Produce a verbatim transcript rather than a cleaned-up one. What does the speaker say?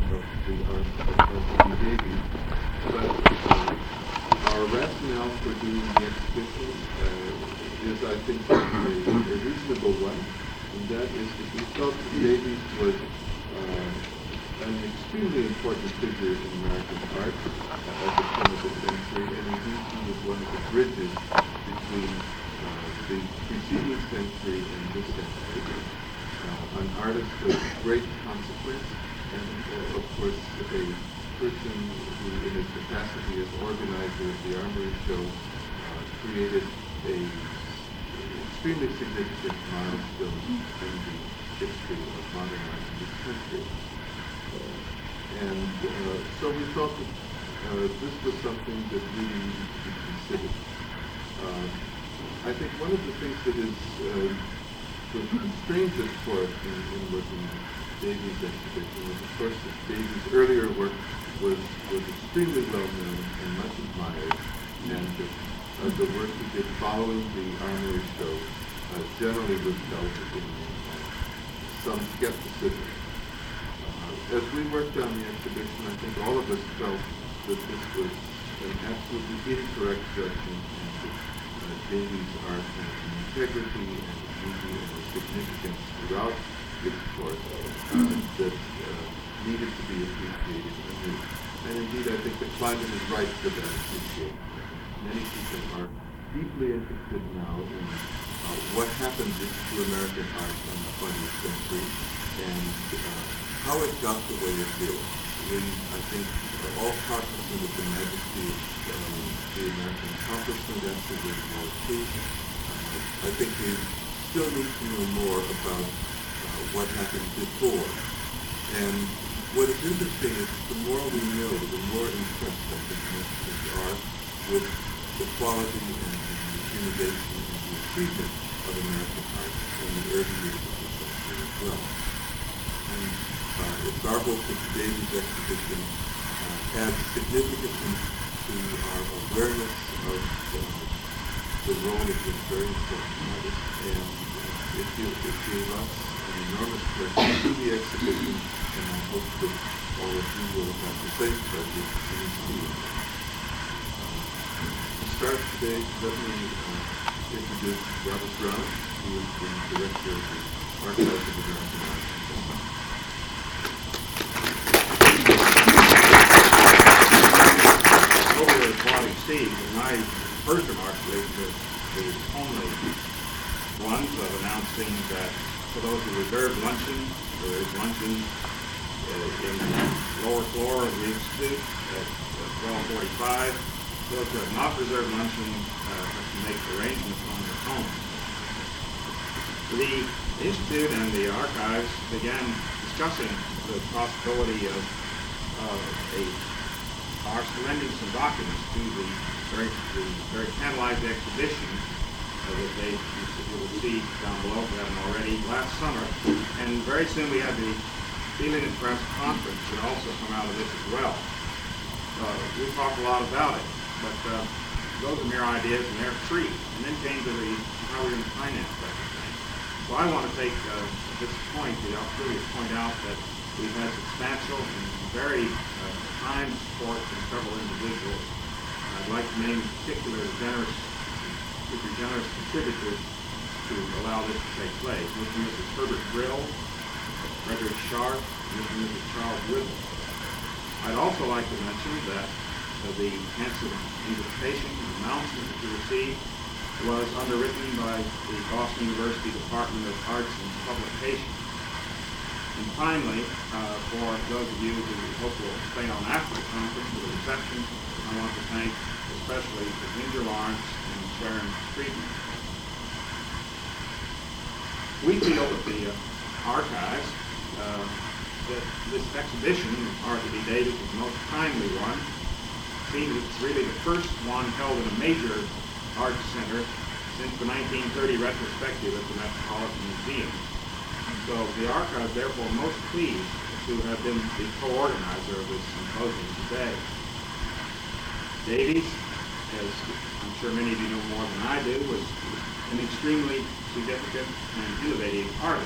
of the art of L B Davies. But uh, our rationale for doing the exhibition uh, is, I think, a, a reasonable one, and that is that we felt that Davies was uh, an extremely important figure in American art uh, at the turn of the century, and indeed he was one of the bridges between uh, the preceding century and this century. Uh, an artist of great consequence, and uh, of course a person who, in his capacity as organizer of the Armory Show, uh, created a extremely significant milestone in the history of modern art in this country. Uh, and uh, so we thought that uh, this was something that really needed to be considered. Uh, I think one of the things that is uh, the strangest for us in, in working on Davies' exhibition was, of course, that Davies' earlier work was, was extremely well known and much admired, and that uh, the work he did following the Armory Show uh, generally was held in uh, some skepticism. Uh, as we worked on the exhibition, I think all of us felt that this was an absolutely incorrect judgment, and that uh, Davies' art had an integrity and a beauty and a significance throughout its course uh, that uh, needed to be appreciated anew. And indeed, I think the climate is right for that appreciation. Many people are deeply interested now in uh, what happened to American art in the twentieth century and uh, how it got the way it did. We, I think, are all cognizant of the majesty of um, the American accomplishment after World War Two. Uh, I think we still need to know more about uh, what happened before. And what is interesting is the more we know, the more impressed I think Mexicans are with the quality and the innovation and the achievement of American art in the early years of the century as well. And uh, it's our hope that the Davies exhibition uh, adds significance to our awareness of uh, the role of this very important artist, and uh, it, gave, it gave us an enormous pleasure to do the exhibition, and I hope that all of you will have the same pleasure in seeing it. Uh, to start today, let me uh, introduce Robert Brown, who is the director of the Archives of American Art. Over at Bobby Steve, my first remark was that the only ones of announcing that for those who reserve luncheon, there is luncheon uh, in the lower floor of the Institute at twelve forty-five. Those who have not reserved luncheon uh, have to make arrangements on their own. The Institute and the archives began discussing the possibility of uh, a are surrendering some documents to the very, the very panelized exhibition uh, that they you will see down below if you haven't already last summer. And very soon we had the Feeling and Press conference that also come out of this as well. Uh, we talked a lot about it, but uh, those are mere ideas and they're free. And then came to the how we're going to finance that thing. So I want to take uh, at this point the opportunity to point out that we've had substantial and very uh, kind support from several individuals. I'd like to name in particular generous, super generous contributors to allow this to take place. Mister and Missus Herbert Brill, Frederick Sharp, and Mister and Missus Charles Whittle. I'd also like to mention that uh, the handsome invitation announcement that you received was underwritten by the Boston University Department of Arts and Publication. And finally, uh, for those of you who hope will stay on after the conference for the reception, I want to thank especially Ginger Lawrence and Sharon Friedman. We feel at the uh, archives uh, that this exhibition, Art of Davies, is the most timely one. It seems it's really the first one held in a major art center since the nineteen thirty retrospective at the Metropolitan Museum. So the archive, therefore, most pleased to have been the co-organizer of this symposium today. Davies, as I'm sure many of you know more than I do, was an extremely significant and innovative artist.